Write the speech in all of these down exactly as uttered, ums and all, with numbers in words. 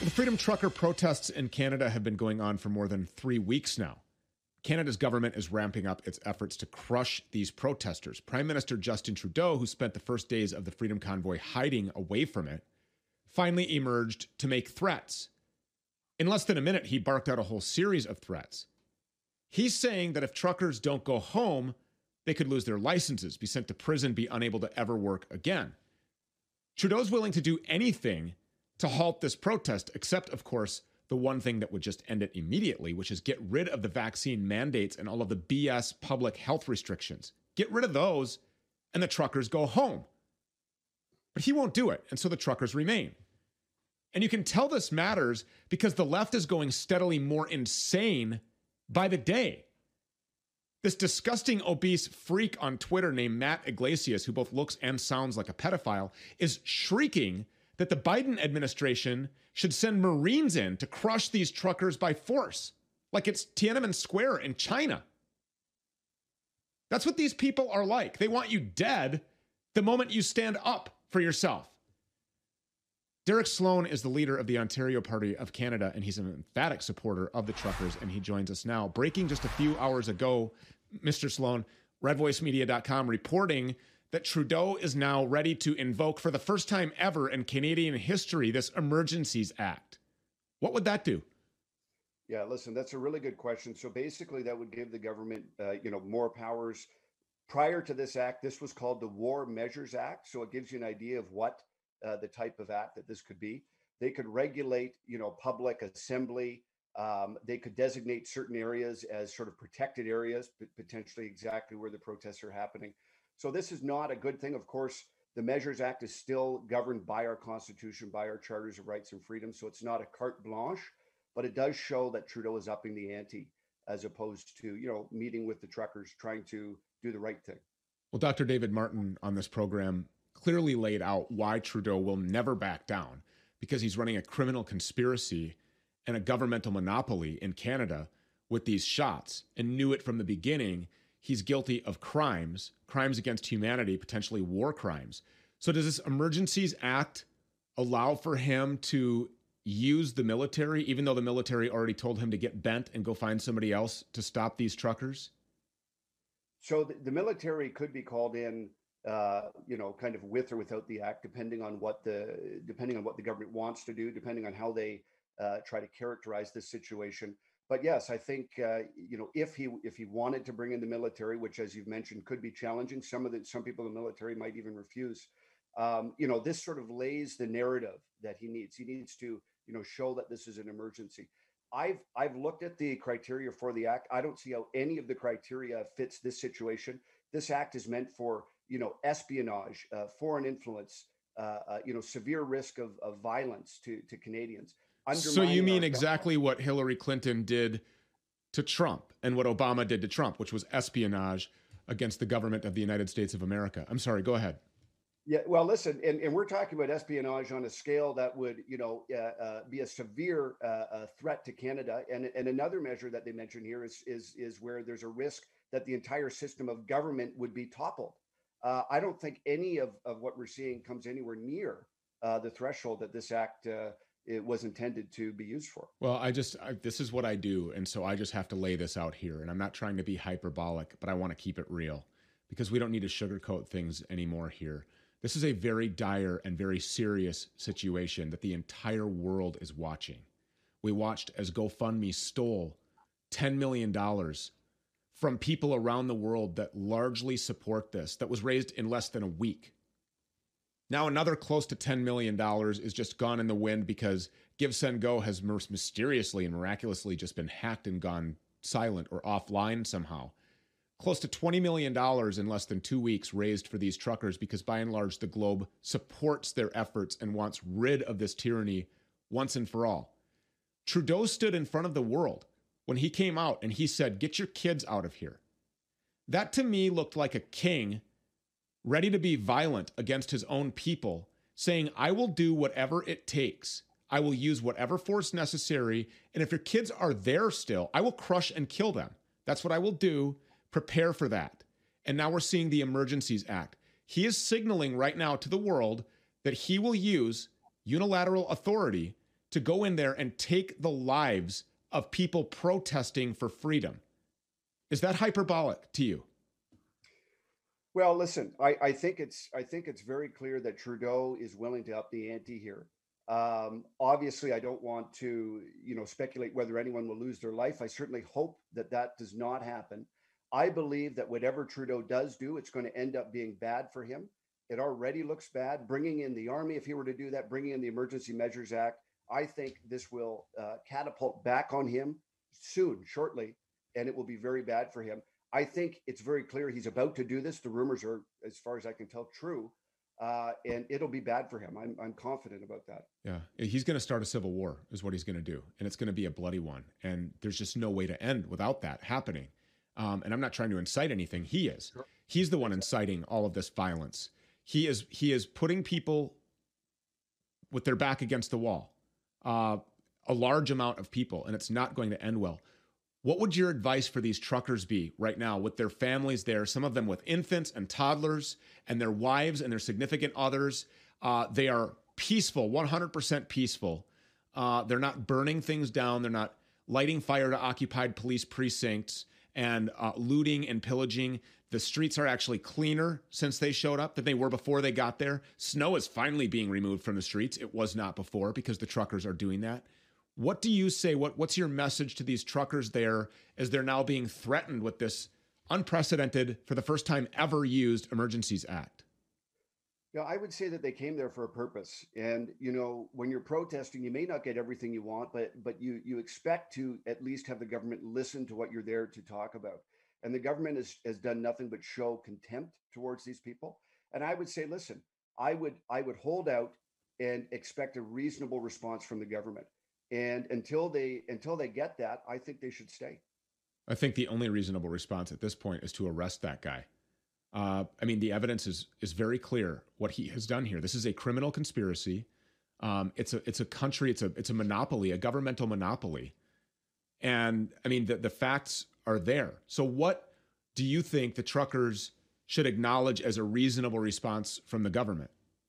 The Freedom Trucker protests in Canada have been going on for more than three weeks now. Canada's government is ramping up its efforts to crush these protesters. Prime Minister Justin Trudeau, who spent the first days of the Freedom Convoy hiding away from it, finally emerged to make threats. In less than a minute, he barked out a whole series of threats. He's saying that if truckers don't go home, they could lose their licenses, be sent to prison, be unable to ever work again. Trudeau's willing to do anything to halt this protest, except, of course, the one thing that would just end it immediately, which is get rid of the vaccine mandates and all of the B S public health restrictions. Get rid of those, and the truckers go home. But he won't do it, and so the truckers remain. And you can tell this matters because the left is going steadily more insane by the day. This disgusting obese freak on Twitter named Matt Iglesias, who both looks and sounds like a pedophile, is shrieking that the Biden administration should send Marines in to crush these truckers by force, like it's Tiananmen Square in China. That's what these people are like. They want you dead the moment you stand up for yourself. Derek Sloan is the leader of the Ontario Party of Canada, and he's an emphatic supporter of the truckers, and he joins us now. Breaking just a few hours ago, Mister Sloan, red voice media dot com reporting that Trudeau is now ready to invoke for the first time ever in Canadian history this Emergencies Act. What would that do? Yeah, listen, that's a really good question. So basically that would give the government, uh, you know, more powers. Prior to this act, this was called the War Measures Act. So it gives you an idea of what uh, the type of act that this could be. They could regulate, you know, public assembly. Um, they could designate certain areas as sort of protected areas, but potentially exactly where the protests are happening. So this is not a good thing. Of course, the Measures Act is still governed by our Constitution, by our Charters of Rights and Freedoms. So it's not a carte blanche, but it does show that Trudeau is upping the ante as opposed to, you know, meeting with the truckers, trying to do the right thing. Well, Doctor David Martin on this program clearly laid out why Trudeau will never back down, because he's running a criminal conspiracy and a governmental monopoly in Canada with these shots, and knew it from the beginning. He's guilty of crimes, crimes against humanity, potentially war crimes. So does this Emergencies Act allow for him to use the military, even though the military already told him to get bent and go find somebody else to stop these truckers? So the, the military could be called in, uh, you know, kind of with or without the act, depending on what the depending on what the government wants to do, depending on how they uh, try to characterize this situation. But yes, I think, uh, you know, if he if he wanted to bring in the military, which, as you've mentioned, could be challenging, some of the some people in the military might even refuse. Um, you know, this sort of lays the narrative that he needs. He needs to, you know, show that this is an emergency. I've I've looked at the criteria for the act. I don't see how any of the criteria fits this situation. This act is meant for, you know, espionage, uh, foreign influence, uh, uh, you know, severe risk of, of violence to to Canadians. So you mean exactly what Hillary Clinton did to Trump and what Obama did to Trump, which was espionage against the government of the United States of America. I'm sorry, go ahead. Yeah, well, listen, and, and we're talking about espionage on a scale that would, you know, uh, uh, be a severe uh, uh, threat to Canada. And, and another measure that they mention here is, is, is where there's a risk that the entire system of government would be toppled. Uh, I don't think any of, of what we're seeing comes anywhere near uh, the threshold that this act uh, it was intended to be used for. Well, I just, I, this is what I do. And so I just have to lay this out here. And I'm not trying to be hyperbolic, but I want to keep it real because we don't need to sugarcoat things anymore here. This is a very dire and very serious situation that the entire world is watching. We watched as GoFundMe stole ten million dollars from people around the world that largely support this, that was raised in less than a week. Now another close to ten million dollars is just gone in the wind because GiveSendGo has mysteriously and miraculously just been hacked and gone silent or offline somehow. Close to twenty million dollars in less than two weeks raised for these truckers because by and large the globe supports their efforts and wants rid of this tyranny once and for all. Trudeau stood in front of the world when he came out and he said, "Get your kids out of here." That to me looked like a king ready to be violent against his own people, saying, "I will do whatever it takes. I will use whatever force necessary. And if your kids are there still, I will crush and kill them. That's what I will do. Prepare for that." And now we're seeing the Emergencies Act. He is signaling right now to the world that he will use unilateral authority to go in there and take the lives of people protesting for freedom. Is that hyperbolic to you? Well, listen, I, I think it's I think it's very clear that Trudeau is willing to up the ante here. Um, obviously, I don't want to, you know, speculate whether anyone will lose their life. I certainly hope that that does not happen. I believe that whatever Trudeau does do, it's going to end up being bad for him. It already looks bad. Bringing in the army, if he were to do that, bringing in the Emergency Measures Act, I think this will uh, catapult back on him soon, shortly, and it will be very bad for him. I think it's very clear he's about to do this. The rumors are, as far as I can tell, true. Uh, and it'll be bad for him. I'm, I'm confident about that. Yeah, he's going to start a civil war is what he's going to do. And it's going to be a bloody one. And there's just no way to end without that happening. Um, and I'm not trying to incite anything. He is. Sure. He's the one inciting all of this violence. He is, he is putting people with their back against the wall, uh, a large amount of people, and it's not going to end well. What would your advice for these truckers be right now with their families there, some of them with infants and toddlers and their wives and their significant others? Uh, they are peaceful, one hundred percent peaceful. Uh, they're not burning things down. They're not lighting fire to occupied police precincts and uh, looting and pillaging. The streets are actually cleaner since they showed up than they were before they got there. Snow is finally being removed from the streets. It was not before because the truckers are doing that. What do you say? What, what's your message to these truckers there as they're now being threatened with this unprecedented, for the first time ever used, Emergencies Act? Yeah, I would say that they came there for a purpose. And, you know, when you're protesting, you may not get everything you want, but but you you expect to at least have the government listen to what you're there to talk about. And the government has, has done nothing but show contempt towards these people. And I would say, listen, I would I would hold out and expect a reasonable response from the government. And until they until they get that, I think they should stay. I think the only reasonable response at this point is to arrest that guy. Uh, I mean, the evidence is is very clear what he has done here. This is a criminal conspiracy. Um, it's a it's a country. It's a it's a monopoly, a governmental monopoly. And I mean, the the facts are there. So, what do you think the truckers should acknowledge as a reasonable response from the government?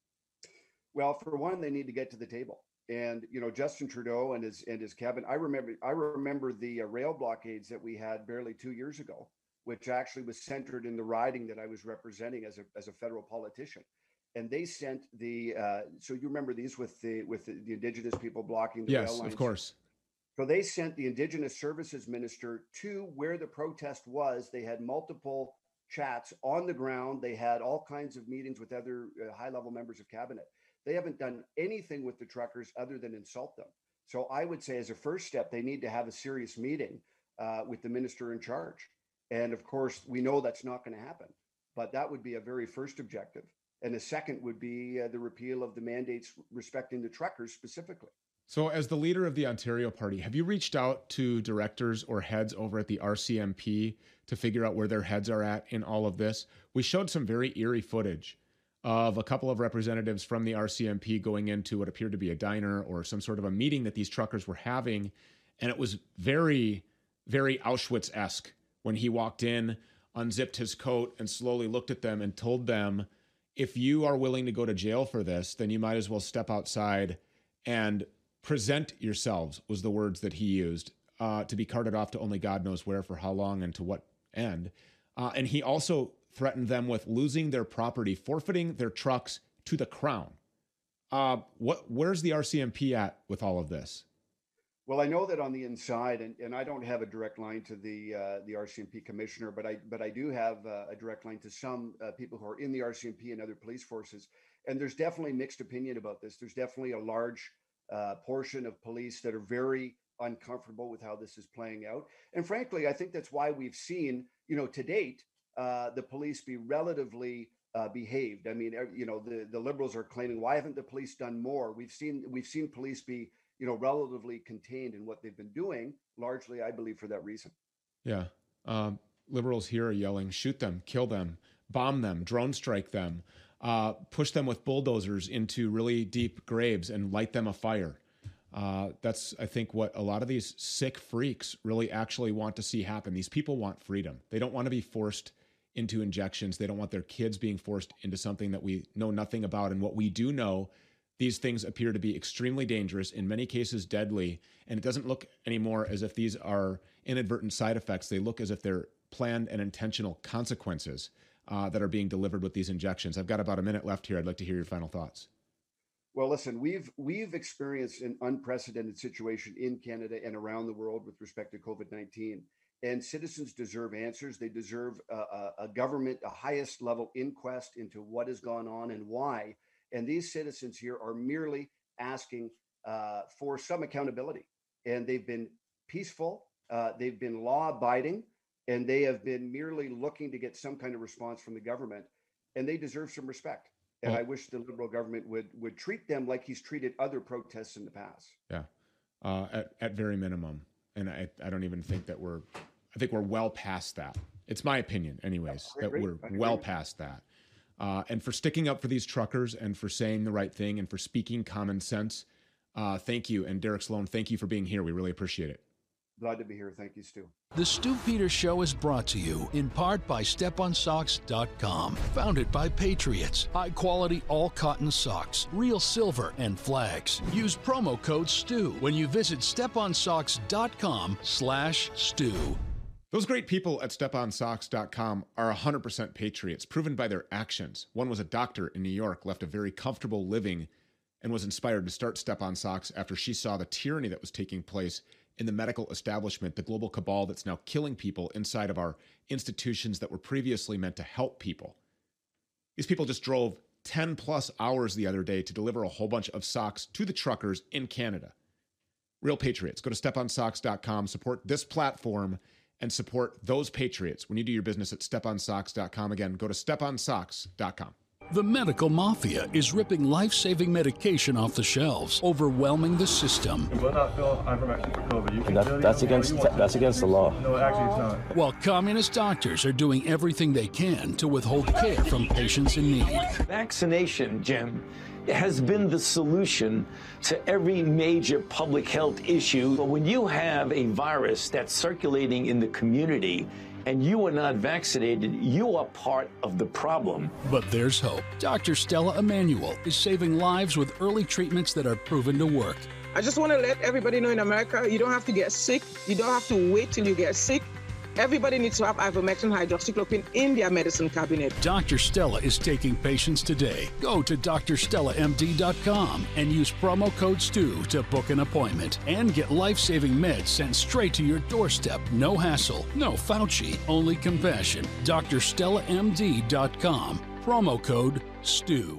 Well, for one, they need to get to the table. And, you know, Justin Trudeau and his and his cabinet, I remember I remember the uh, rail blockades that we had barely two years ago, which actually was centered in the riding that I was representing as a as a federal politician. And they sent the uh, so you remember these with the with the, the Indigenous people blocking the yes, rail lines. Yes, of course. So they sent the Indigenous Services Minister to where the protest was. They had multiple chats on the ground. They had all kinds of meetings with other uh, high level members of cabinet. They haven't done anything with the truckers other than insult them. So I would say as a first step, they need to have a serious meeting uh, with the minister in charge. And of course, we know that's not going to happen, but that would be a very first objective. And the second would be uh, the repeal of the mandates respecting the truckers specifically. So as the leader of the Ontario Party, have you reached out to directors or heads over at the R C M P to figure out where their heads are at in all of this? We showed some very eerie footage of a couple of representatives from the R C M P going into what appeared to be a diner or some sort of a meeting that these truckers were having. And it was very, very Auschwitz-esque when he walked in, unzipped his coat, and slowly looked at them and told them, if you are willing to go to jail for this, then you might as well step outside and present yourselves, was the words that he used, uh, to be carted off to only God knows where, for how long, and to what end. Uh, and he also threatened them with losing their property, forfeiting their trucks to the Crown. Uh, what? Where's the R C M P at with all of this? Well, I know that on the inside, and, and I don't have a direct line to the uh, the R C M P commissioner, but I but I do have uh, a direct line to some uh, people who are in the R C M P and other police forces. And there's definitely mixed opinion about this. There's definitely a large uh, portion of police that are very uncomfortable with how this is playing out. And frankly, I think that's why we've seen, you know, to date, uh, the police be relatively uh, behaved. I mean, you know, the, the Liberals are claiming, why haven't the police done more? We've seen we've seen police be, you know, relatively contained in what they've been doing, largely, I believe, for that reason. Yeah. Um, Liberals here are yelling, shoot them, kill them, bomb them, drone strike them, uh, push them with bulldozers into really deep graves and light them afire. Uh, that's, I think, what a lot of these sick freaks really actually want to see happen. These people want freedom. They don't want to be forced into injections. They don't want their kids being forced into something that we know nothing about. And what we do know, These things appear to be extremely dangerous, in many cases deadly, and it doesn't look anymore as if these are inadvertent side effects. They look as if they're planned and intentional consequences uh, that are being delivered with these injections. I've got about a minute left here. I'd like to hear your final thoughts. Well, listen, we've we've experienced an unprecedented situation in Canada and around the world with respect to COVID nineteen. And citizens deserve answers. They deserve a, a, a government, a highest level inquest into what has gone on and why. And these citizens here are merely asking uh, for some accountability. And they've been peaceful, uh, they've been law abiding, and they have been merely looking to get some kind of response from the government. And they deserve some respect. And well, I wish the Liberal government would would treat them like he's treated other protests in the past. Yeah, uh, at, at very minimum. And I, I don't even think that we're, I think we're well past that. It's my opinion anyways, yeah, that we're well past that. Uh, and for sticking up for these truckers and for saying the right thing and for speaking common sense, uh, thank you. And Derek Sloan, thank you for being here. We really appreciate it. Glad to be here. Thank you, Stu. The Stu Peters Show is brought to you in part by Step On Socks dot com. Founded by Patriots. High quality all cotton socks. Real silver and flags. Use promo code STU when you visit Step On Socks dot com slash Stu. Those great people at Step On Socks dot com are one hundred percent patriots, proven by their actions. One was a doctor in New York, left a very comfortable living, and was inspired to start Step On Socks after she saw the tyranny that was taking place in the medical establishment, the global cabal that's now killing people inside of our institutions that were previously meant to help people. These people just drove ten plus hours the other day to deliver a whole bunch of socks to the truckers in Canada. Real patriots. Go to Step On Socks dot com, support this platform, and support those patriots when you do your business at Step On Socks dot com. Again, go to Step On Socks dot com. The medical mafia is ripping life-saving medication off the shelves, overwhelming the system. You will not fill ivermectin for COVID. You can that, that's against that's against the law. No, actually it's not. While communist doctors are doing everything they can to withhold care from patients in need. Vaccination, Jim, has been the solution to every major public health issue. But when you have a virus that's circulating in the community and you are not vaccinated, you are part of the problem. But there's hope. Doctor Stella Emanuel is saving lives with early treatments that are proven to work. I just want to let everybody know in America, you don't have to get sick. You don't have to wait till you get sick. Everybody needs to have ivermectin hydroxychloroquine in their medicine cabinet. Doctor Stella is taking patients today. Go to Dr Stella M D dot com and use promo code STU to book an appointment and get life-saving meds sent straight to your doorstep. No hassle, no Fauci, only compassion. Dr Stella M D dot com. Promo code STU.